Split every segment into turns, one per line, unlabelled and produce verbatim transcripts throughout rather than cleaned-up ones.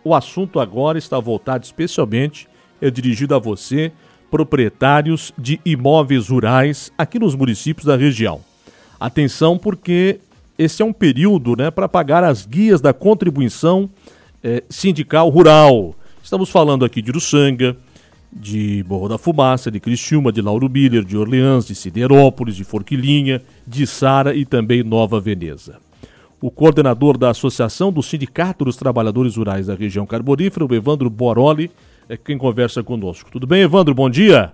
o assunto agora está voltado especialmente, é dirigido a você, proprietários de imóveis rurais aqui nos municípios da região. Atenção, porque esse é um período, né, para pagar as guias da contribuição eh, sindical rural. Estamos falando aqui de Uruçanga, de Morro da Fumaça, de Criciúma, de Lauro Miller, de Orleans, de Siderópolis, de Forquilinha, de Sara e também Nova Veneza. O coordenador da Associação do Sindicato dos Trabalhadores Rurais da região carbonífera, o Evandro Boroli, é quem conversa conosco. Tudo bem, Evandro? Bom dia.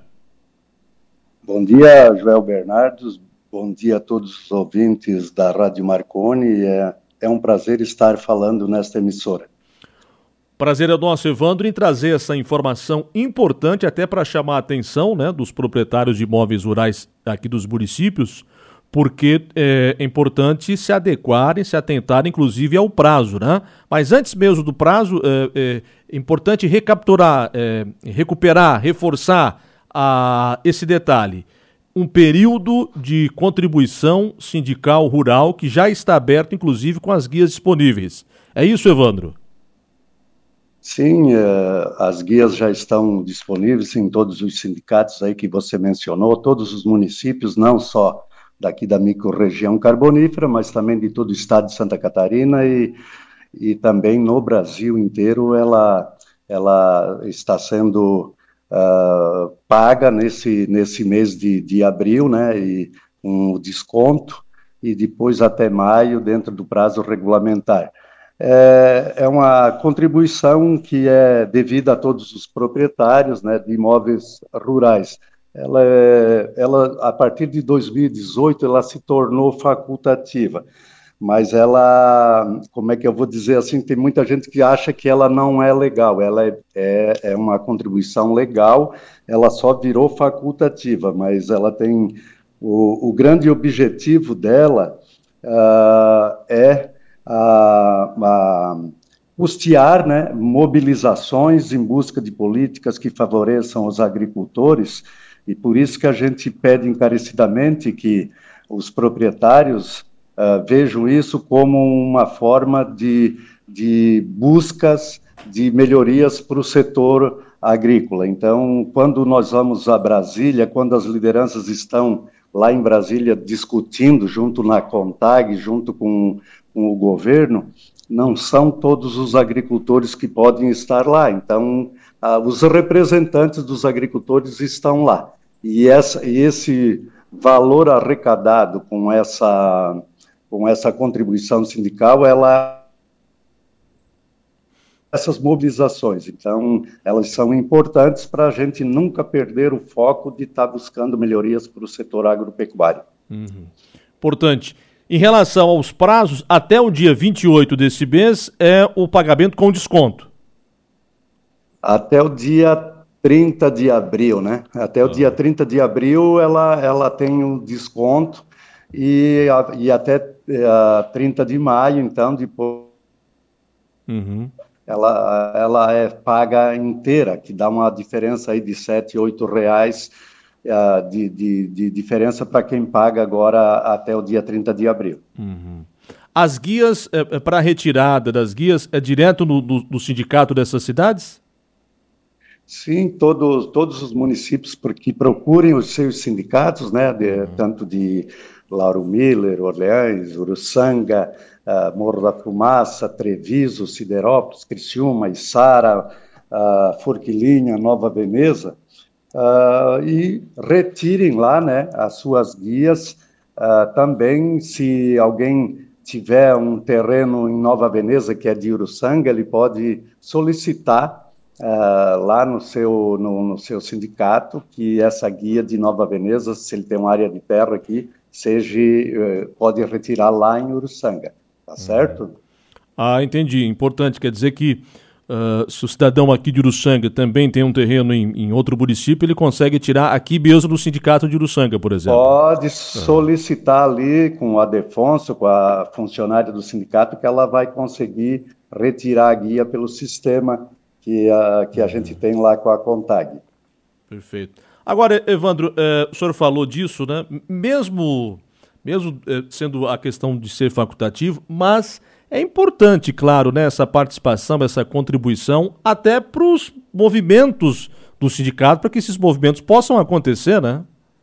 Bom dia, Joel Bernardos. Bom dia a todos os ouvintes da Rádio Marconi. É, é um prazer estar falando nesta emissora.
Prazer é nosso, Evandro, em trazer essa informação importante até para chamar a atenção, né, dos proprietários de imóveis rurais aqui dos municípios, porque é importante se adequarem, se atentarem, inclusive, ao prazo, né? Mas antes mesmo do prazo, é, é importante recapturar, é, recuperar, reforçar a, esse detalhe. Um período de contribuição sindical rural que já está aberto, inclusive, com as guias disponíveis. É isso, Evandro?
Sim, as guias já estão disponíveis em todos os sindicatos aí que você mencionou, todos os municípios, não só daqui da microrregião carbonífera, mas também de todo o estado de Santa Catarina e, e também no Brasil inteiro ela, ela está sendo uh, paga nesse, nesse mês de, de abril, né, e um desconto, e depois até maio dentro do prazo regulamentar. É, é uma contribuição que é devida a todos os proprietários, né, de imóveis rurais. Ela, é, ela, a partir de dois mil e dezoito, ela se tornou facultativa, mas ela, como é que eu vou dizer assim, tem muita gente que acha que ela não é legal, ela é, é, é uma contribuição legal, ela só virou facultativa, mas ela tem, o, o grande objetivo dela uh, é a, a custear, né, mobilizações em busca de políticas que favoreçam os agricultores, e por isso que a gente pede encarecidamente que os proprietários uh, vejam isso como uma forma de, de buscas de melhorias para o setor agrícola. Então, quando nós vamos a Brasília, quando as lideranças estão lá em Brasília discutindo junto na CONTAG, junto com, com o governo, não são todos os agricultores que podem estar lá. Então, ah, os representantes dos agricultores estão lá. E, essa, e esse valor arrecadado com essa, com essa contribuição sindical, ela essas mobilizações. Então, elas são importantes para a gente nunca perder o foco de estar buscando melhorias para o setor agropecuário.
Uhum. Importante. Em relação aos prazos, até o dia vinte e oito desse mês é o pagamento com desconto.
Até o dia trinta de abril, né? Até o ah. dia trinta de abril ela, ela tem um desconto e, e até uh, trinta de maio, então, depois uhum. ela, ela é paga inteira, que dá uma diferença aí de sete, oito reais uh, de, de, de diferença para quem paga agora até o dia trinta de abril.
Uhum. As guias, é, é, para a retirada das guias, é direto no, no, no sindicato dessas cidades?
Sim, todos, todos os municípios que procurem os seus sindicatos, né, de, uhum. tanto de Lauro Miller, Orleans, Uruçanga, uh, Morro da Fumaça, Treviso, Siderópolis, Criciúma, Içara, uh, Forquilinha, Nova Veneza, uh, e retirem lá, né, as suas guias. Uh, também, se alguém tiver um terreno em Nova Veneza, que é de Uruçanga, ele pode solicitar Uh, lá no seu, no, no seu sindicato, que essa guia de Nova Veneza, se ele tem uma área de terra aqui, seja, uh, pode retirar lá em Uruçanga, tá certo?
Ah, entendi. Importante, quer dizer que uh, se o cidadão aqui de Uruçanga também tem um terreno em, em outro município, ele consegue tirar aqui mesmo no sindicato de Uruçanga, por exemplo?
Pode solicitar ali com o Adefonso, com a funcionária do sindicato, que ela vai conseguir retirar a guia pelo sistema que a, que a gente tem lá com a CONTAG.
Perfeito. Agora, Evandro, eh, o senhor falou disso, né? Mesmo, mesmo eh, sendo a questão de ser facultativo, mas É importante, claro, né, essa participação, essa contribuição, até para os movimentos do sindicato, para que esses movimentos possam acontecer, né?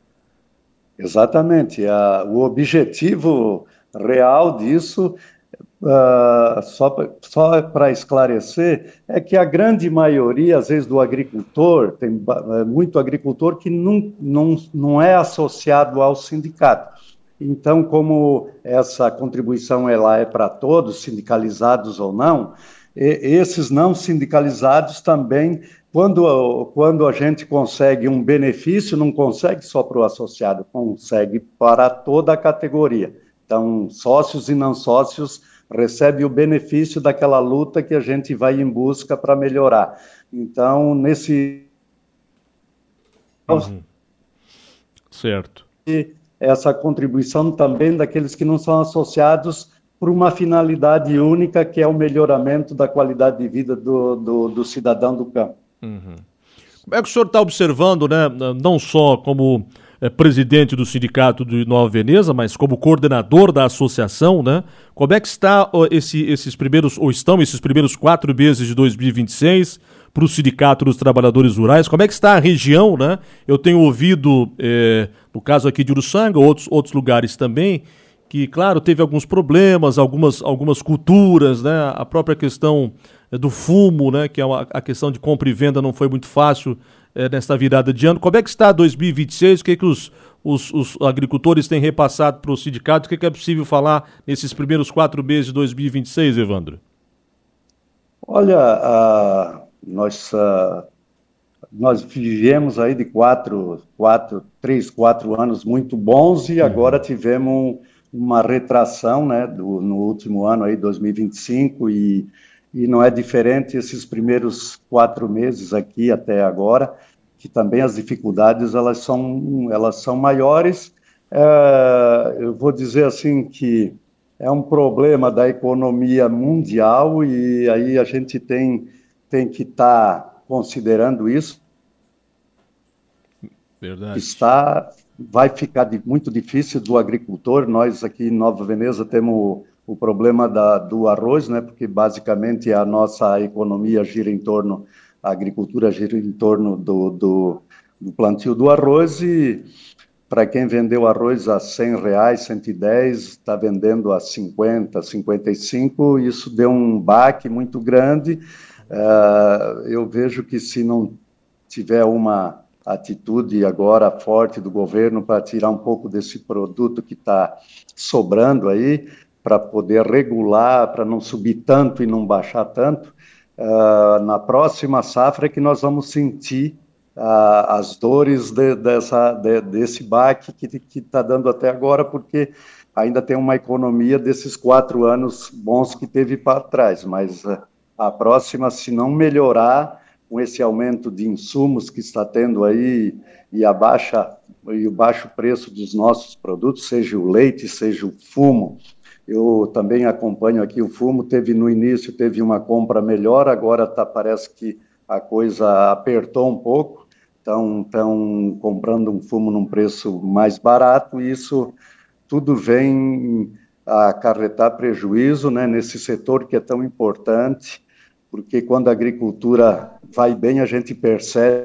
Exatamente. A, o objetivo real disso, uh, só, só para esclarecer, é que a grande maioria, às vezes, do agricultor, tem muito agricultor que não, não, não é associado ao sindicato. Então, como essa contribuição ela é para todos, sindicalizados ou não, esses não sindicalizados também, quando, quando a gente consegue um benefício, não consegue só para o associado, consegue para toda a categoria. Então, sócios e não sócios recebem o benefício daquela luta que a gente vai em busca para melhorar. Então, nesse...
Uhum. Certo.
Essa contribuição também daqueles que não são associados por uma finalidade única, que é o melhoramento da qualidade de vida do, do, do cidadão do campo.
Uhum. Como é que o senhor está observando, né, não só como é, presidente do sindicato de Nova Veneza, mas como coordenador da associação, né? Como é que está ó, esse, esses primeiros, ou estão esses primeiros quatro meses de dois mil e vinte e seis para o Sindicato dos Trabalhadores Rurais? Como é que está a região, né? Eu tenho ouvido, é, no caso aqui de Uruçanga, outros, outros lugares também, que, claro, teve alguns problemas, algumas, algumas culturas, né? A própria questão do fumo, né? Que é uma, a questão de compra e venda não foi muito fácil é, nesta virada de ano. Como é que está dois mil e vinte e seis? O que, é que os, os, os agricultores têm repassado para o sindicato? O que, é que é possível falar nesses primeiros quatro meses de dois mil e vinte e seis, Evandro?
Olha, a, nós, a, nós vivemos aí de quatro, quatro, três, quatro anos muito bons e agora tivemos uma retração, né, do, no último ano aí, dois mil e vinte e cinco, e, e não é diferente esses primeiros quatro meses aqui até agora, que também as dificuldades elas são, elas são maiores. É, eu vou dizer assim que é um problema da economia mundial e aí a gente tem, tem que estar tá considerando isso.
Verdade.
Está... vai ficar de, muito difícil do agricultor. Nós aqui em Nova Veneza temos o, o problema da, do arroz, né? Porque basicamente a nossa economia gira em torno, a agricultura gira em torno do, do, do plantio do arroz e para quem vendeu arroz a cem reais, cento e dez, está vendendo a cinquenta, cinquenta e cinco, isso deu um baque muito grande. Uh, eu vejo que se não tiver uma atitude agora forte do governo para tirar um pouco desse produto que está sobrando aí, para poder regular, para não subir tanto e não baixar tanto, uh, na próxima safra é que nós vamos sentir uh, as dores de, dessa, de, desse baque que está dando até agora, porque ainda tem uma economia desses quatro anos bons que teve para trás, mas uh, a próxima, se não melhorar, com esse aumento de insumos que está tendo aí e, a baixa, e o baixo preço dos nossos produtos, seja o leite, seja o fumo. Eu também acompanho aqui o fumo, teve no início, teve uma compra melhor, agora tá, parece que a coisa apertou um pouco, estão comprando um fumo num preço mais barato e isso tudo vem a acarretar prejuízo, né, nesse setor que é tão importante, porque quando a agricultura vai bem, a gente percebe,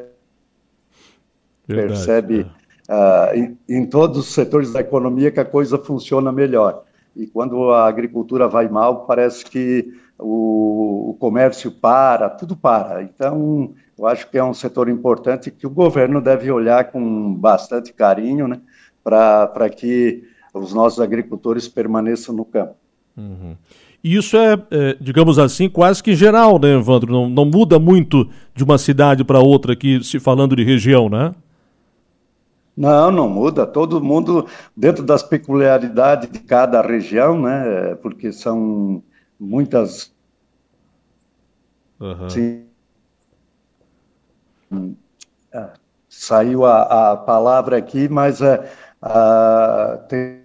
Verdade, percebe é. uh, em, em todos os setores da economia que a coisa funciona melhor. E quando a agricultura vai mal, parece que o, o comércio para, tudo para. Então, eu acho que é um setor importante que o governo deve olhar com bastante carinho, né, para que os nossos agricultores permaneçam no campo.
Uhum. E isso é, é, digamos assim, quase que geral, né, Evandro? Não, não muda muito de uma cidade para outra aqui, se falando de região, né?
Não, não muda. Todo mundo, dentro das peculiaridades de cada região, né? Porque são muitas...
Uhum.
Sim, saiu a, a palavra aqui, mas é, a, tem...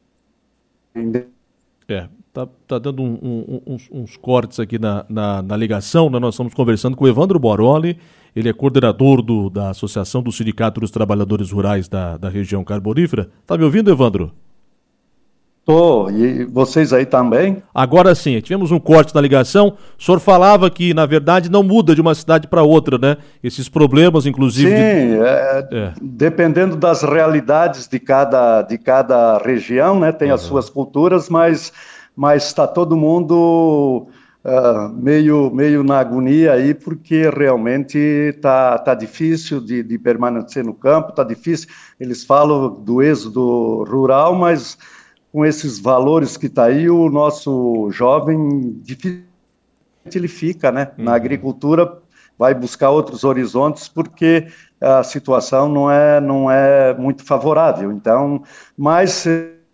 É. Tá, tá dando um, um, uns, uns cortes aqui na, na, na ligação, né? Nós estamos conversando com o Evandro Boroli, ele é coordenador do, da Associação do Sindicato dos Trabalhadores Rurais da, da região carbonífera. Tá me ouvindo, Evandro?
Tô, e vocês aí também?
Agora sim, tivemos um corte na ligação. O senhor falava que, na verdade, não muda de uma cidade para outra, né? Esses problemas, inclusive...
Sim,
de...
é, é. dependendo das realidades de cada, de cada região, né? Tem uhum. as suas culturas, mas mas está todo mundo uh, meio, meio na agonia aí, porque realmente está tá difícil de, de permanecer no campo, está difícil. Eles falam do êxodo rural, mas... com esses valores que está aí, o nosso jovem dificilmente ele fica, né? Uhum. Na agricultura, vai buscar outros horizontes, porque a situação não é, não é muito favorável. Então, mas...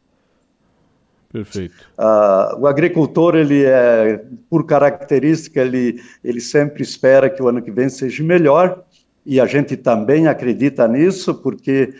Perfeito.
Uh, o agricultor, ele é, por característica, ele, ele sempre espera que o ano que vem seja melhor, e a gente também acredita nisso, porque...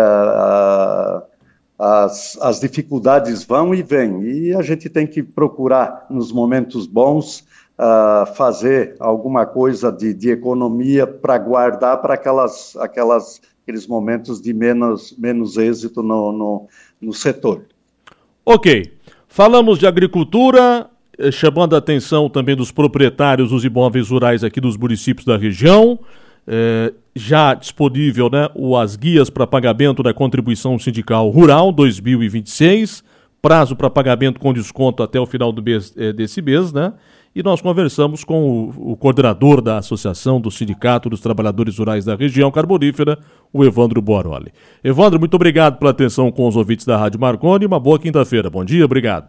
Uh, As, as dificuldades vão e vêm, e a gente tem que procurar, nos momentos bons, uh, fazer alguma coisa de, de economia para guardar para aquelas, aquelas, aqueles momentos de menos, menos êxito no, no, no setor.
Ok, falamos de agricultura, chamando a atenção também dos proprietários dos imóveis rurais aqui dos municípios da região. É, já disponível, né, o, as guias para pagamento da contribuição sindical rural dois mil e vinte e seis, prazo para pagamento com desconto até o final do mês, é, desse mês, né? E nós conversamos com o, o coordenador da Associação do Sindicato dos Trabalhadores Rurais da Região Carbonífera, o Evandro Boaroli. Evandro, muito obrigado pela atenção com os ouvintes da Rádio Marconi. Uma boa quinta-feira. Bom dia, obrigado.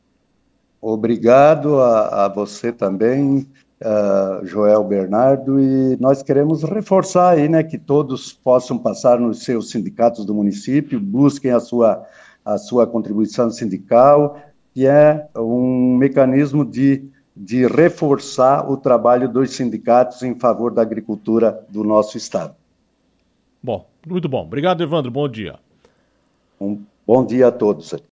Obrigado a, a você também. Uh, Joel Bernardo, e nós queremos reforçar aí, né, que todos possam passar nos seus sindicatos do município, busquem a sua, a sua contribuição sindical, que é um mecanismo de, de reforçar o trabalho dos sindicatos em favor da agricultura do nosso estado.
Bom, muito bom. Obrigado, Evandro. Bom dia.
Um bom dia a todos.